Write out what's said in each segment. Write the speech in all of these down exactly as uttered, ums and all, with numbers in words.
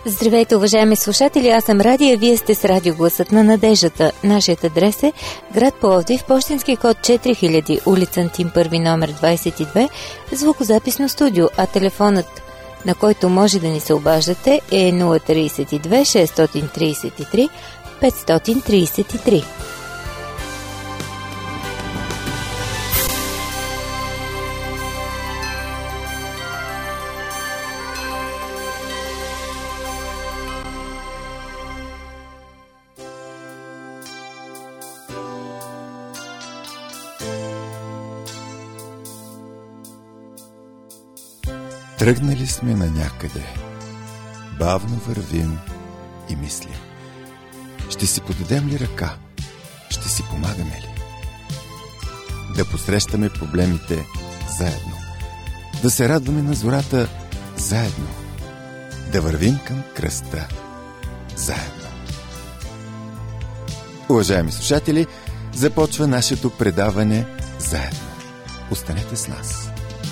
Здравейте, уважаеми слушатели, аз съм Радия, вие сте с Радио Гласът на надеждата. Нашият адрес е град Пловдив, пощенски код четири хиляди, улица Антим първи, номер двадесет и две, звукозаписно студио, а телефонът, на който може да ни се обаждате, е нула три две шест три три пет три три. Тръгнали сме на някъде, бавно вървим и мислим. Ще си подадем ли ръка? Ще си помагаме ли? Да посрещаме проблемите заедно. Да се радваме на зората заедно. Да вървим към кръста заедно. Уважаеми слушатели, започва нашето предаване заедно. Останете с нас.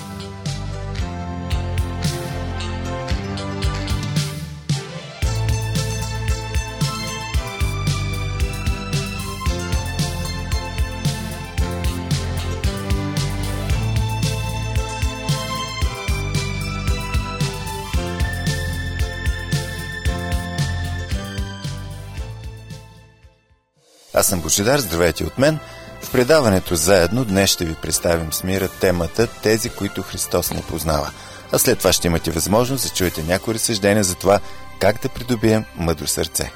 Аз съм Божидар, здравейте от мен. В предаването заедно днес ще ви представим с Мира темата "Тези, които Христос не познава". А след това ще имате възможност да чуете някои разсъждения за това как да придобием мъдро сърце.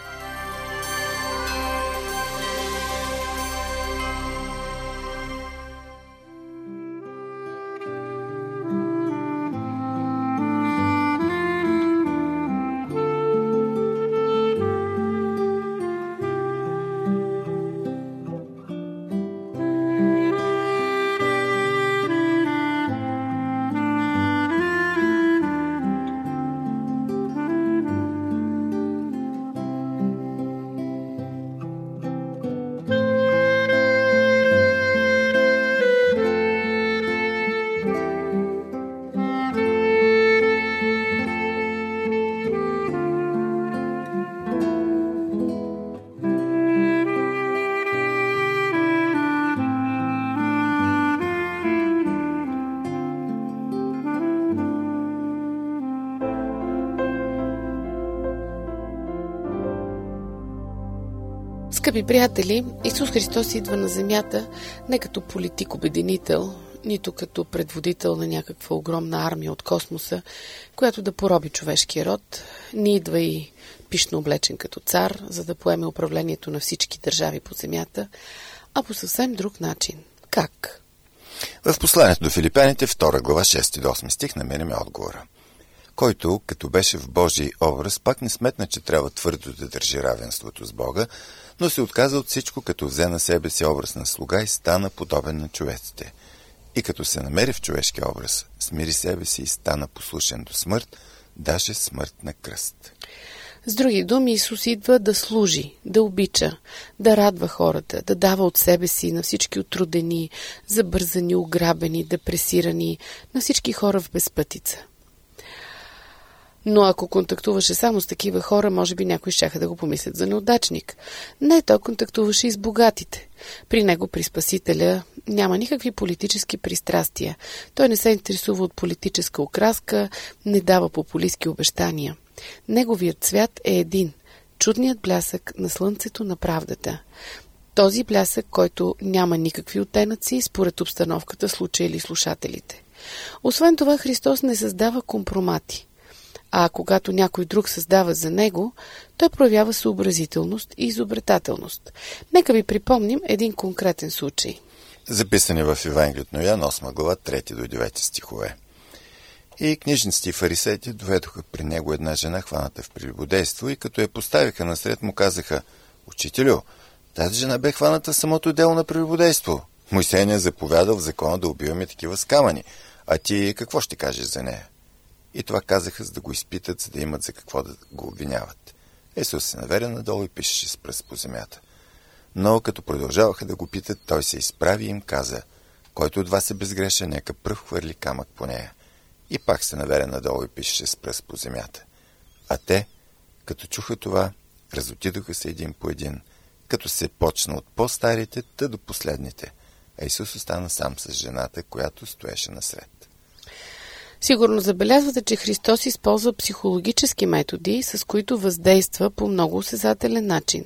Скъпи приятели, Исус Христос идва на земята не като политик-обединител, нито като предводител на някаква огромна армия от космоса, която да пороби човешкия род, не идва и пишно облечен като цар, за да поеме управлението на всички държави по земята, а по съвсем друг начин. Как? В посланието до Филипяните, втора глава, шести до осми стих, намерим отговора. Който, като беше в Божий образ, пак не сметна, че трябва твърдо да държи равенството с Бога, но се отказа от всичко, като взе на себе си образ на слуга и стана подобен на човеците. И като се намери в човешки образ, смири себе си и стана послушен до смърт, даже смърт на кръст. С други думи, Исус идва да служи, да обича, да радва хората, да дава от себе си на всички отрудени, забързани, ограбени, депресирани, на всички хора в безпътица. Но ако контактуваше само с такива хора, може би някои щяха да го помислят за неудачник. Не, той контактуваше и с богатите. При него, при Спасителя, няма никакви политически пристрастия. Той не се интересува от политическа окраска, не дава популистки обещания. Неговият свят е един – чудният блясък на слънцето на правдата. Този блясък, който няма никакви оттенъци според обстановката, случая или слушателите. Освен това, Христос не създава компромати. А когато някой друг създава за него, той проявява съобразителност и изобретателност. Нека ви припомним един конкретен случай. Записани в Евангелието на Йоан, осма глава, трети до девети стихове. И книжниците и фарисеите доведоха при него една жена, хваната в прелюбодейство, и като я поставиха насред, му казаха: "Учителю, тази жена бе хваната самото дело на прелюбодейство. Мойсей ни е заповядал в закона да убиваме такива с камъни. А ти какво ще кажеш за нея?" И това казаха, за да го изпитат, за да имат за какво да го обвиняват. Исус се навери надолу и пишеше с пръст по земята. Но като продължаваха да го питат, той се изправи и им каза: "Който от вас е безгрешен, нека пръв хвърли камък по нея." И пак се навери надолу и пишеше с пръст по земята. А те, Като чуха това, разотидоха се един по един, като се почна от по-старите, та до последните. А Исус остана сам с жената, която стоеше насред. Сигурно забелязвате, че Христос използва психологически методи, с които въздейства по много осезателен начин.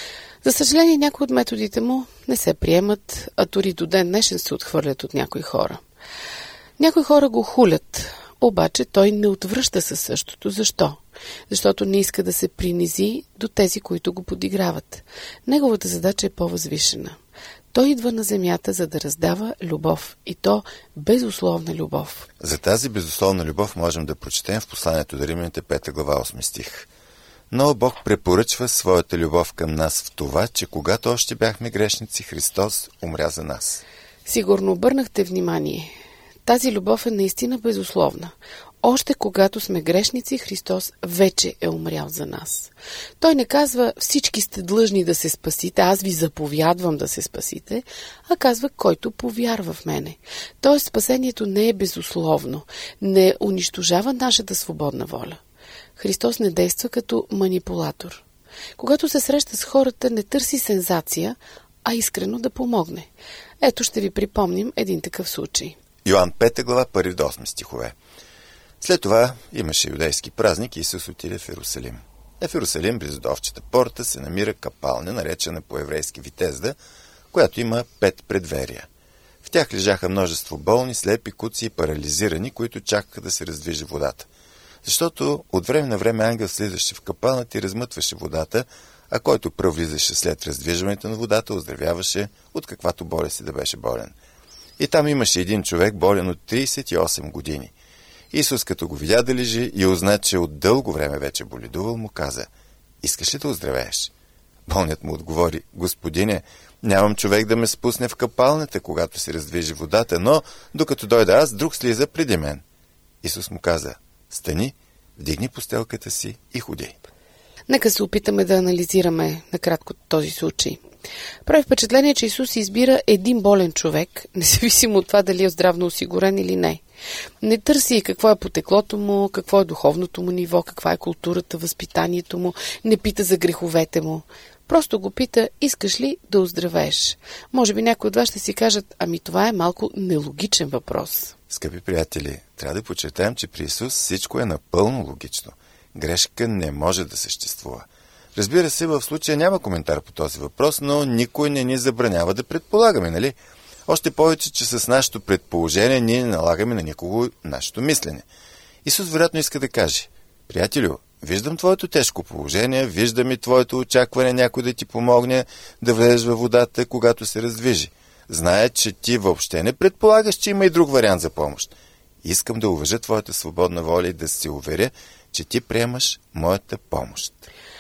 За съжаление, някои от методите му не се приемат, а дори до ден днешен се отхвърлят от някои хора. Някои хора го хулят, обаче той не отвръща със същото. Защо? Защото не иска да се принизи до тези, които го подиграват. Неговата задача е по-възвишена. Той идва на земята, за да раздава любов. И то безусловна любов. За тази безусловна любов можем да прочетем в посланието до Римляните пета глава осми стих. Но Бог препоръчва своята любов към нас в това, че когато още бяхме грешници, Христос умря за нас. Сигурно обърнахте внимание. Тази любов е наистина безусловна. Още когато сме грешници, Христос вече е умрял за нас. Той не казва, всички сте длъжни да се спасите, аз ви заповядвам да се спасите, а казва, който повярва в мене. Тоест спасението не е безусловно, не унищожава нашата свободна воля. Христос не действа като манипулатор. Когато се среща с хората, не търси сензация, а искрено да помогне. Ето ще ви припомним един такъв случай. Йоан пета глава, първи до осми стихове. След това имаше юдейски празник и Исус отиде в Иерусалим. В Иерусалим, близо до Овчата порта, се намира капалня, наречена по-еврейски Витезда, която има пет предверия. В тях лежаха множество болни, слепи, куци и парализирани, които чакаха да се раздвижи водата. Защото от време на време ангел слизаше в капалната и размътваше водата, а който провлизаше след раздвижването на водата, оздравяваше от каквато болест да беше болен. И там имаше един човек, болен от тридесет и осем години. Исус, като го видя да лежи и узна, че от дълго време вече боледувал, му каза: искаш ли да оздравееш? Болният му отговори: Господине, нямам човек да ме спусне в капалната, когато се раздвижи водата, но докато дойда аз, друг слиза преди мен. Исус му каза: стани, вдигни постелката си и ходи. Нека се опитаме да анализираме накратко този случай. Прави впечатление, че Исус избира един болен човек, независимо от това дали е здравно осигурен или не. Не търси какво е потеклото му, какво е духовното му ниво, каква е културата, възпитанието му, не пита за греховете му. Просто го пита: искаш ли да оздравееш? Може би някои от вас ще си кажат: ами това е малко нелогичен въпрос. Скъпи приятели, трябва да подчертаем, че при Исус всичко е напълно логично. Грешка не може да съществува. Разбира се, в случая няма коментар по този въпрос, но никой не ни забранява да предполагаме, нали? Още повече, че с нашето предположение ние не налагаме на никого нашето мислене. Исус вероятно иска да каже: приятелю, виждам твоето тежко положение, виждам и твоето очакване някой да ти помогне да влезеш във водата, когато се раздвижи. Зная, че ти въобще не предполагаш, че има и друг вариант за помощ. Искам да уважа твоята свободна воля и да се уверя, че ти приемаш моята помощ.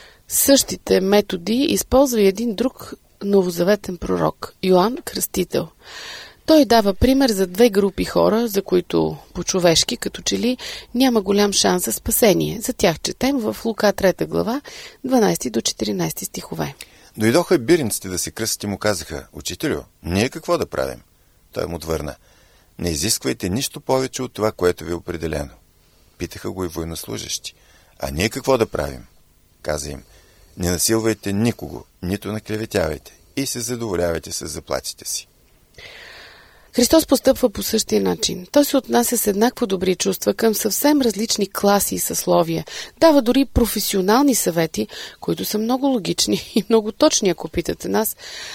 Същите методи използва и един друг новозаветен пророк – Йоан Кръстител. Той дава пример за две групи хора, за които по-човешки, като че ли, няма голям шанс за спасение. За тях четем в Лука трета глава, дванадесети до четиринадесети стихове. Дойдоха бирниците да се кръстят и му казаха: учителю, ние какво да правим? Той му отвърна: не изисквайте нищо повече от това, което ви е определено. Питаха го и военнослужещи: а ние какво да правим? Каза им: не насилвайте никого, нито наклеветявайте и се задоволявайте с заплатите си. Христос постъпва по същия начин. Той се отнася с еднакво добри чувства към съвсем различни класи и съсловия. Дава дори професионални съвети, които са много логични и много точни, ако питате нас.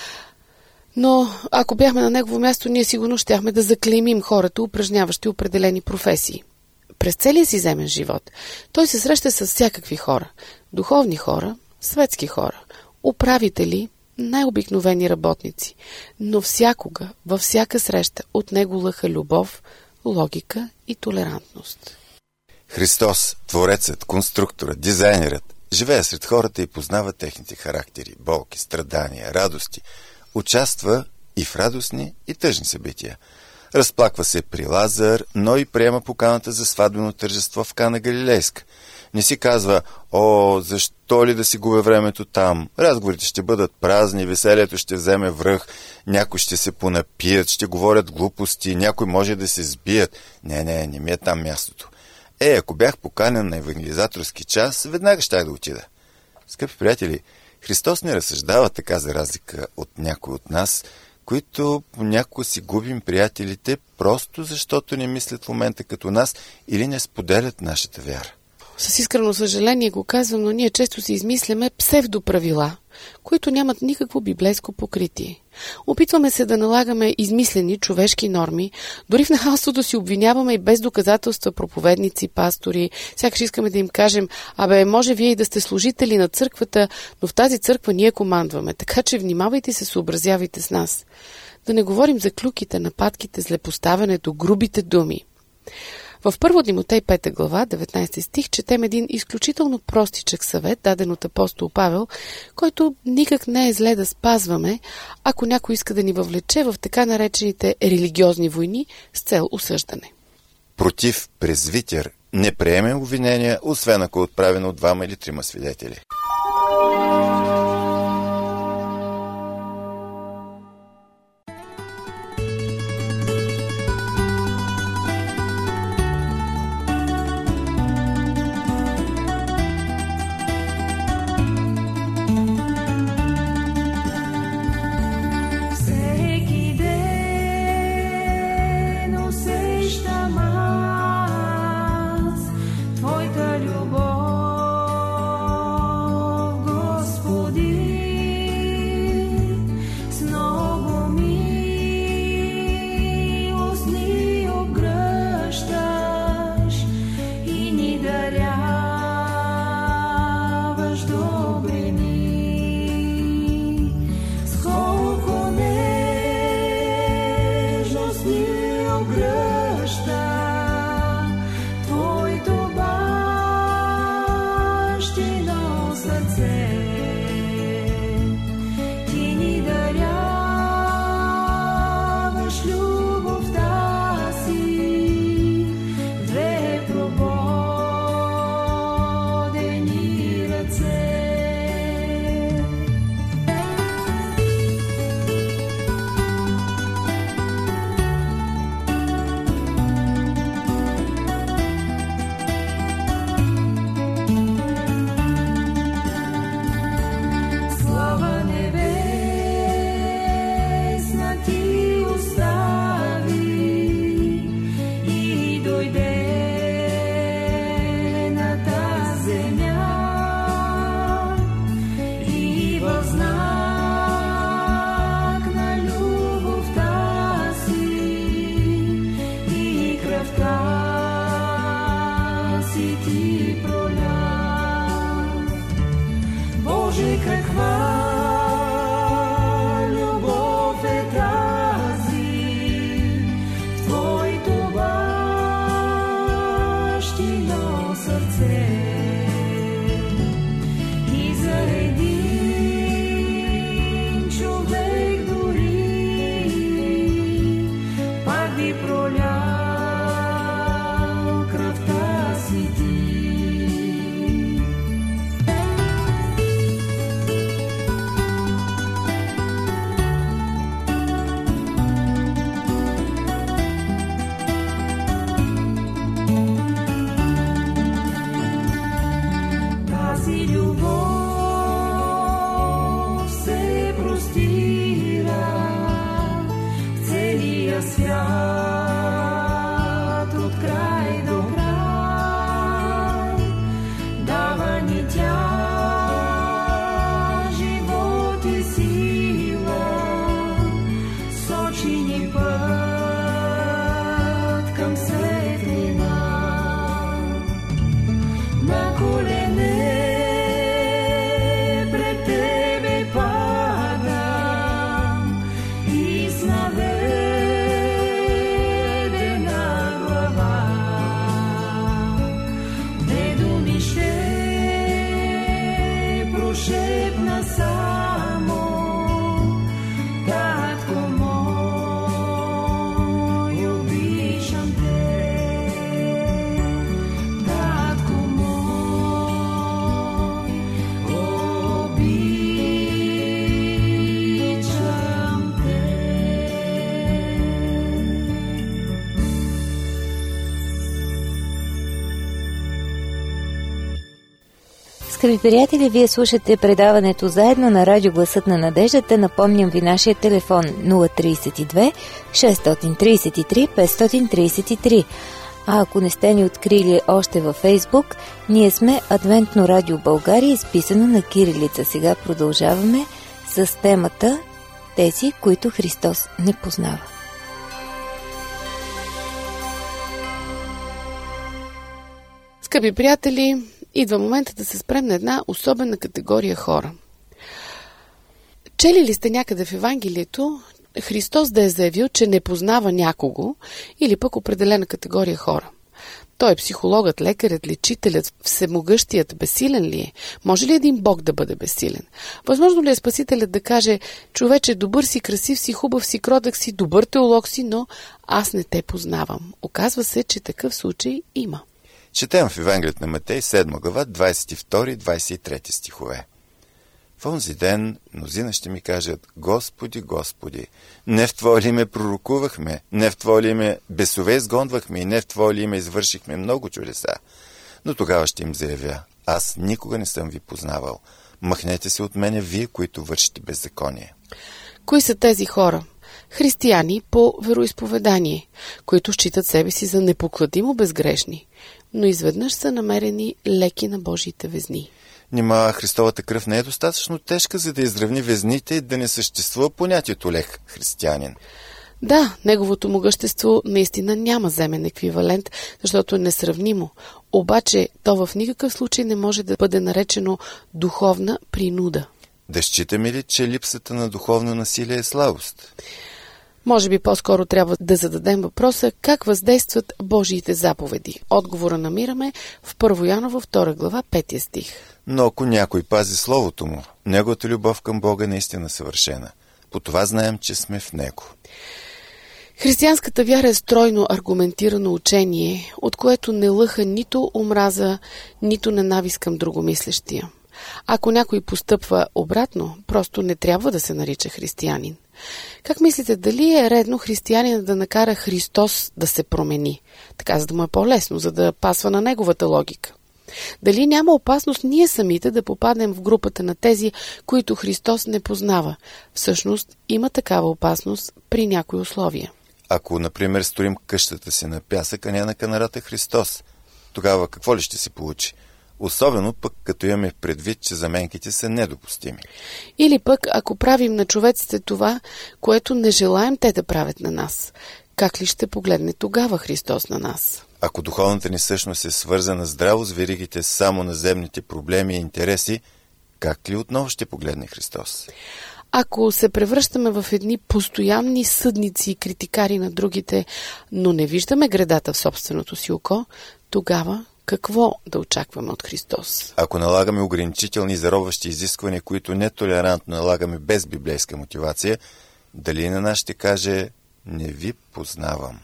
Но ако бяхме на негово място, ние сигурно щяхме да заклеймим хората, упражняващи определени професии. През целия си земен живот той се среща с всякакви хора. Духовни хора, светски хора, управители, най-обикновени работници. Но всякога, във всяка среща, от него лъха любов, логика и толерантност. Христос, творецът, конструкторът, дизайнерът, живее сред хората и познава техните характери, болки, страдания, радости. Участва и в радостни и тъжни събития. Разплаква се при Лазар, но и приема поканата за сватбено тържество в Кана Галилейска. Не си казва: о, защо ли да си губя времето там? Разговорите ще бъдат празни, веселието ще вземе връх, някои ще се понапият, ще говорят глупости, някои може да се сбият. Не, не, не ми е там мястото. Е, ако бях поканен на евангелизаторски час, веднага щях да отида. Скъпи приятели, Христос не разсъждава така за разлика от някой от нас, които понякога си губим приятелите, просто защото не мислят в момента като нас или не споделят нашата вяра. С искрено съжаление го казвам, но ние често си измисляме псевдоправила, които нямат никакво библейско покритие. Опитваме се да налагаме измислени човешки норми, дори в нахалството си обвиняваме и без доказателства проповедници, пастори, сякаш искаме да им кажем: абе, може вие и да сте служители на църквата, но в тази църква ние командваме, така че внимавайте се, съобразявайте с нас. Да не говорим за клюките, нападките, злепоставянето, грубите думи. В първо Тимотей пета глава, деветнайсети стих, четем един изключително простичък съвет, даден от апостол Павел, който никак не е зле да спазваме, ако някой иска да ни въвлече в така наречените религиозни войни с цел осъждане. Против презвитер не приемем обвинения, освен ако е отправено от двама или трима свидетели. Твоята любов, Господи. Скъпи приятели, вие слушате предаването заедно на Радио Гласът на надеждата. Напомням ви нашия телефон нула три две шест три три пет три три. А ако не сте ни открили още във Фейсбук, ние сме Адвентно радио България, изписано на кирилица. Сега продължаваме с темата тези, които Христос не познава. Скъпи приятели, идва момента да се спрем на една особена категория хора. Чели ли сте някъде в Евангелието Христос да е заявил, че не познава някого или пък определена категория хора? Той е психологът, лекарят, лечителят, всемогъщият, безсилен ли е? Може ли един Бог да бъде безсилен? Възможно ли е Спасителят да каже: човече, добър си, красив си, хубав си, кротък си, добър теолог си, но аз не те познавам? Оказва се, че такъв случай има. Четем в Евангелието на Матей, седма глава, двадесет и втори и двадесет и трети стихове. В онзи ден мнозина ще ми кажат: Господи, Господи, не в Твое име пророкувахме, не в Твое име бесове изгонвахме и не в Твое име извършихме много чудеса. Но тогава ще им заявя: аз никога не съм ви познавал. Махнете се от мене, вие, които вършите беззаконие. Кои са тези хора? Християни по вероизповедание, които считат себе си за непокладимо безгрешни, но изведнъж са намерени леки на Божиите везни. Нима Христовата кръв не е достатъчно тежка, за да изравни везните и да не съществува понятието лек християнин? Да, неговото могъщество наистина няма земен еквивалент, защото е несравнимо. Обаче то в никакъв случай не може да бъде наречено духовна принуда. Да считаме ли, че липсата на духовно насилие е слабост? Може би по-скоро трябва да зададем въпроса: как въздействат Божиите заповеди? Отговора намираме в Първо Йоанова втора глава, пети стих. Но ако някой пази словото му, неговата любов към Бога наистина съвършена. По това знаем, че сме в него. Християнската вяра е стройно аргументирано учение, от което не лъха нито омраза, нито ненавист към другомислещия. Ако някой постъпва обратно, просто не трябва да се нарича християнин. Как мислите, дали е редно християнин да накара Христос да се промени? Така, за да му е по-лесно, за да пасва на неговата логика. Дали няма опасност ние самите да попаднем в групата на тези, които Христос не познава? Всъщност има такава опасност при някои условия. Ако, например, строим къщата си на пясък, а не на канарата Христос, тогава какво ли ще се получи? Особено пък като имаме предвид, че заменките са недопустими. Или пък ако правим на човеците това, което не желаем те да правят на нас, как ли ще погледне тогава Христос на нас? Ако духовната ни същност е свързана здраво с веригите само на земните проблеми и интереси, как ли отново ще погледне Христос? Ако се превръщаме в едни постоянни съдници и критикари на другите, но не виждаме гредата в собственото си око, тогава какво да очакваме от Христос? Ако налагаме ограничителни и заробващи изисквания, които нетолерантно налагаме без библейска мотивация, дали на нас ще каже: не ви познавам?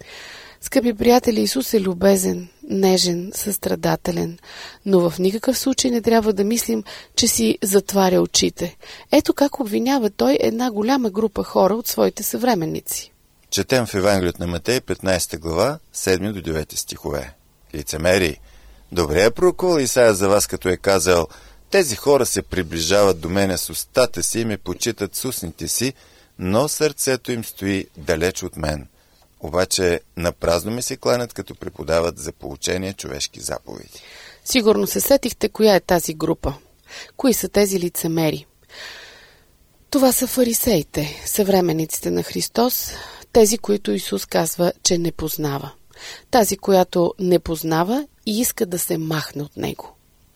Скъпи приятели, Исус е любезен, нежен, състрадателен, но в никакъв случай не трябва да мислим, че си затваря очите. Ето как обвинява той една голяма група хора от своите съвременници. Четем в Евангелието на Матей, петнадесета глава, седми до девети стихове. Лицемери, добре е пророкувал Исаия за вас, като е казал: тези хора се приближават до мене с устата си и ме почитат с устните си, но сърцето им стои далеч от мен. Обаче напразно ми се кланят, като преподават за поучение човешки заповеди. Сигурно се сетихте коя е тази група. Кои са тези лицемери? Това са фарисеите, съвременниците на Христос, тези, които Исус казва, че не познава. Тази, която не познава и иска да се махне от него.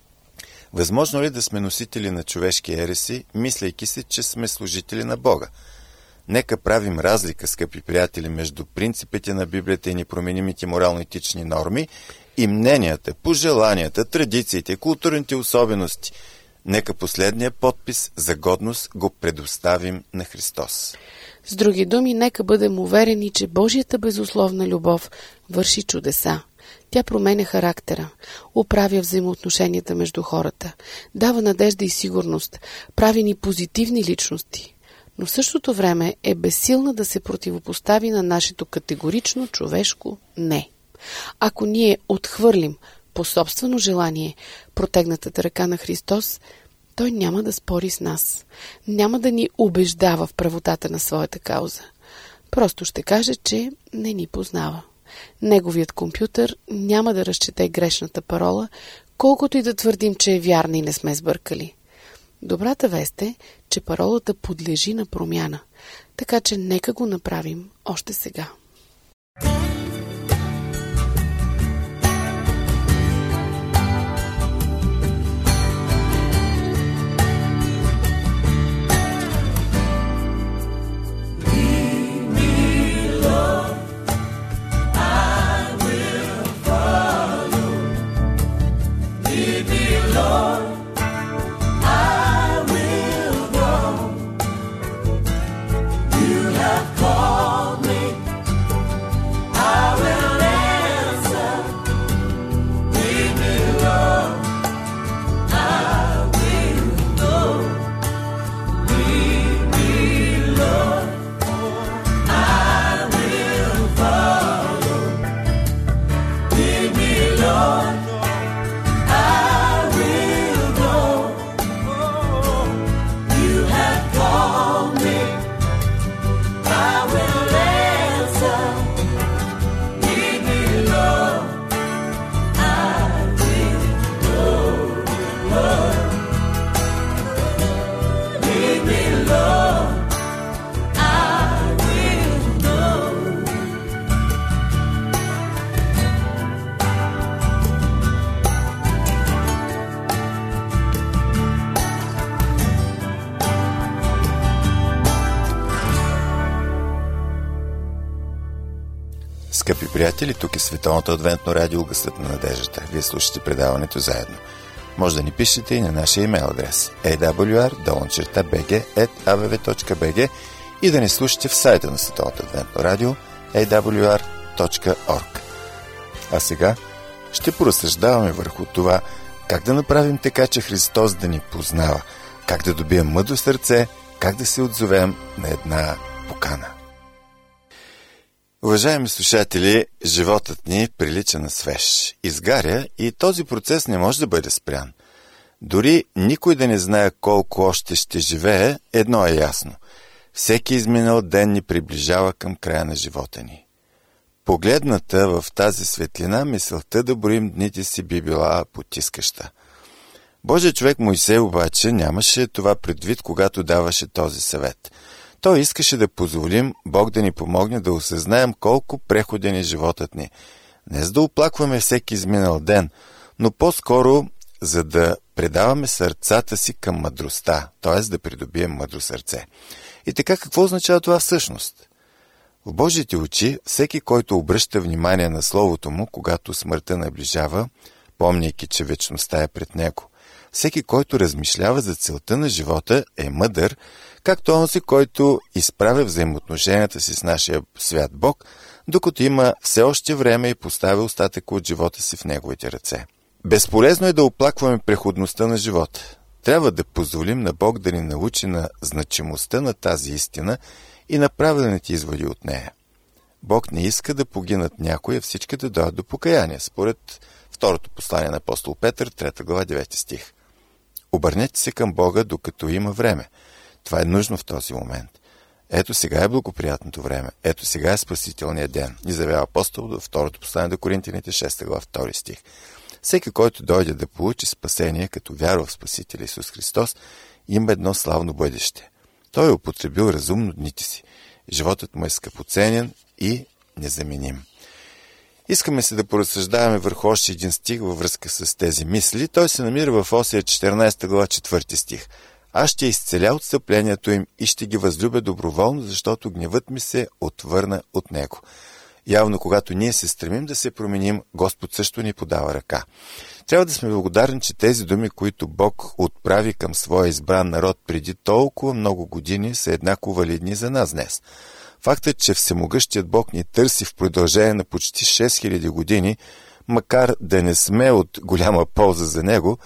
Възможно ли да сме носители на човешки ереси, мислейки си, че сме служители на Бога? Нека правим разлика, скъпи приятели, между принципите на Библията и непроменимите морално-етични норми и мненията, пожеланията, традициите, културните особености. Нека последния подпис за годност го предоставим на Христос. С други думи, нека бъдем уверени, че Божията безусловна любов върши чудеса. Тя променя характера, оправя взаимоотношенията между хората, дава надежда и сигурност, прави ни позитивни личности, но в същото време е безсилна да се противопостави на нашето категорично човешко «не». Ако ние отхвърлим по собствено желание протегнатата ръка на Христос, Той няма да спори с нас. Няма да ни убеждава в правотата на своята кауза. Просто ще каже, че не ни познава. Неговият компютър няма да разчете грешната парола, колкото и да твърдим, че е вярна и не сме сбъркали. Добрата вест е, че паролата подлежи на промяна, така че нека го направим още сега. Скъпи приятели, тук е Световното адвентно радио Гласът на надеждата. Вие слушате предаването заедно. Може да ни пишете и на нашия имейл адрес ей дабъл ю ар долна би джи ет а би ви точка би джи и да ни слушате в сайта на Световното адвентно радио ей дабъл ю ар точка орг. А сега ще поразсъждаваме върху това как да направим така, че Христос да ни познава, как да добием мъдро сърце, как да се отзовем на една покана. Уважаеми слушатели, животът ни прилича на свеж, изгаря и този процес не може да бъде спрян. Дори никой да не знае колко още ще живее, едно е ясно. Всеки изминал ден ни приближава към края на живота ни. Погледната в тази светлина, мисълта да броим дните си би била потискаща. Божият човек Мойсей обаче нямаше това предвид, когато даваше този съвет. Той искаше да позволим Бог да ни помогне да осъзнаем колко преходен е животът ни. Не за да оплакваме всеки изминал ден, но по-скоро за да предаваме сърцата си към мъдростта, т.е. да придобием мъдро сърце. И така, какво означава това всъщност? В Божиите очи, всеки, който обръща внимание на Словото му, когато смъртта наближава, помняйки, че вечността е пред него, всеки, който размишлява за целта на живота, е мъдър, както онзи, който изправя взаимоотношенията си с нашия свят Бог, докато има все още време и поставя остатъка от живота си в неговите ръце. Безполезно е да оплакваме преходността на живота. Трябва да позволим на Бог да ни научи на значимостта на тази истина и на правилните изводи от нея. Бог не иска да погинат някои, а всички да дойдат до покаяние, според второто послание на апостол Петър, трета глава, девети стих. Обърнете се към Бога, докато има време. Това е нужно в този момент. Ето сега е благоприятното време. Ето сега е спасителният ден. Изявява апостол във второто послание до Коринтяните, шеста глава, втори стих. Всеки, който дойде да получи спасение, като вярва в Спасителя Исус Христос, има едно славно бъдеще. Той е употребил разумно дните си. Животът му е скъпоценен и незаменим. Искаме се да поразсъждаваме върху още един стих във връзка с тези мисли. Той се намира в Осия четиринадесета глава, четвърти стих. Аз ще изцеля отстъплението им и ще ги възлюбя доброволно, защото гневът ми се отвърна от него. Явно, когато ние се стремим да се променим, Господ също ни подава ръка. Трябва да сме благодарни, че тези думи, които Бог отправи към своя избран народ преди толкова много години, са еднакво валидни за нас днес. Фактът, че Всемогъщият Бог ни търси в продължение на почти шест хиляди години, макар да не сме от голяма полза за Него,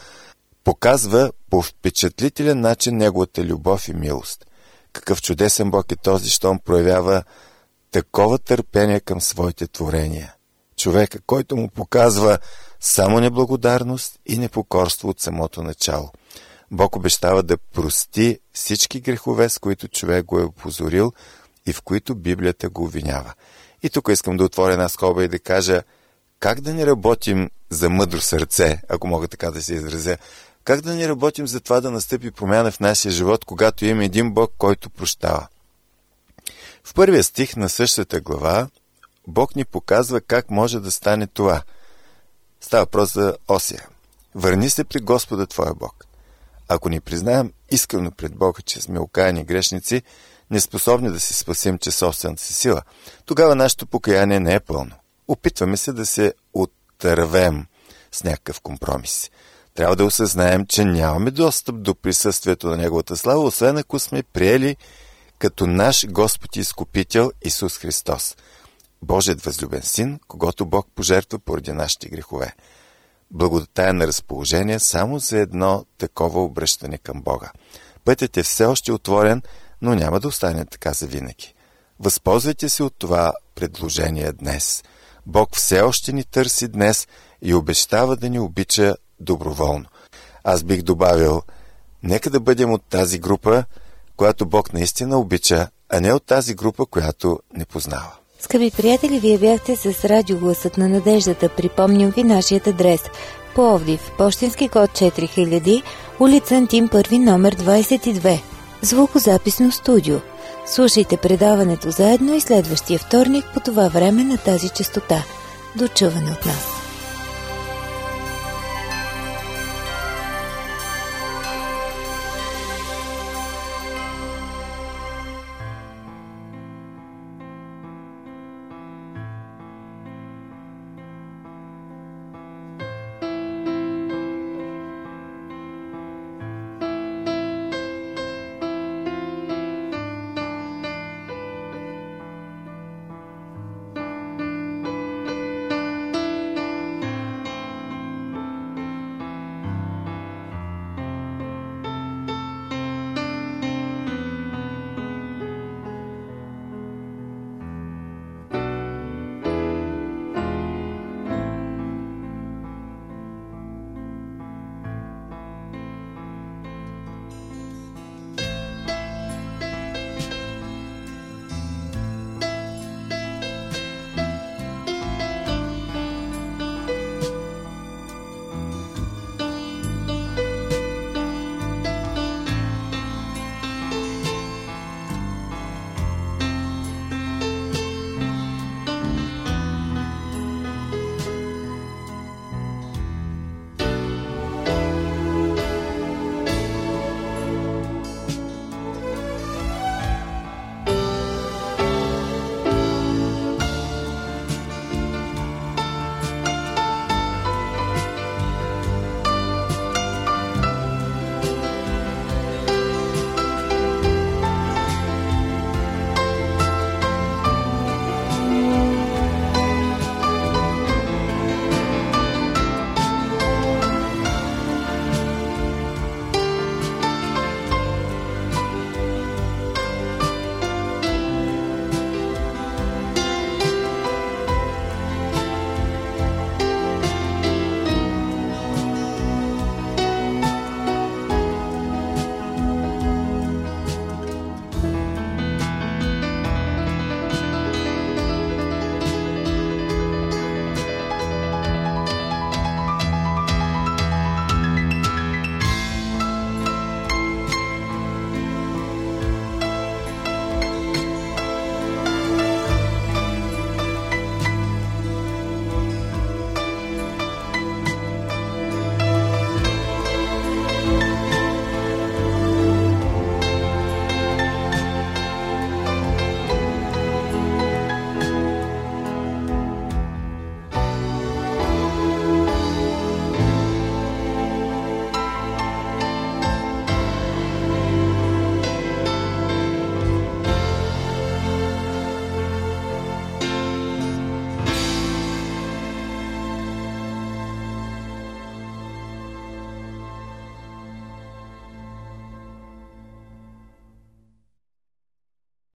показва по впечатлителен начин Неговата любов и милост. Какъв чудесен Бог е този, щом проявява такова търпение към своите творения. човека, който му показва само неблагодарност и непокорство от самото начало. Бог обещава да прости всички грехове, с които човек го е опозорил и в които Библията го обвинява. И тук искам да отворя една скоба и да кажа как да не работим за мъдро сърце, ако мога така да се изразя. Как да не работим за това да настъпи промяна в нашия живот, когато имаме един Бог, който прощава. В първия стих на същата глава Бог ни показва как може да стане това. Става въпрос за Осия. Върни се при Господа твоя Бог. Ако ни признаем искрено пред Бога, че сме окаяни грешници, неспособни да се спасим чрез собствената си сила, тогава нашето покаяние не е пълно. Опитваме се да се отървем с някакъв компромис. Трябва да осъзнаем, че нямаме достъп до присъствието на Неговата слава, освен ако сме приели като наш Господ и Изкупител Исус Христос, Божият възлюбен Син, когото Бог пожертва поради нашите грехове. Благодата е на разположение само за едно такова обръщане към Бога. Пътят е все още отворен, но няма да остане така завинаги. Възползвайте се от това предложение днес. Бог все още ни търси днес и обещава да ни обича доброволно. Аз бих добавил, нека да бъдем от тази група, която Бог наистина обича, а не от тази група, която не познава. Скъпи приятели, вие бяхте с радио Гласът на надеждата. Припомням ви нашият адрес. Пловдив, пощенски код четири хиляди, улица Антим първи, номер двадесет и две. Звукозаписно студио. Слушайте предаването заедно и следващия вторник по това време на тази честота. До чуване от нас.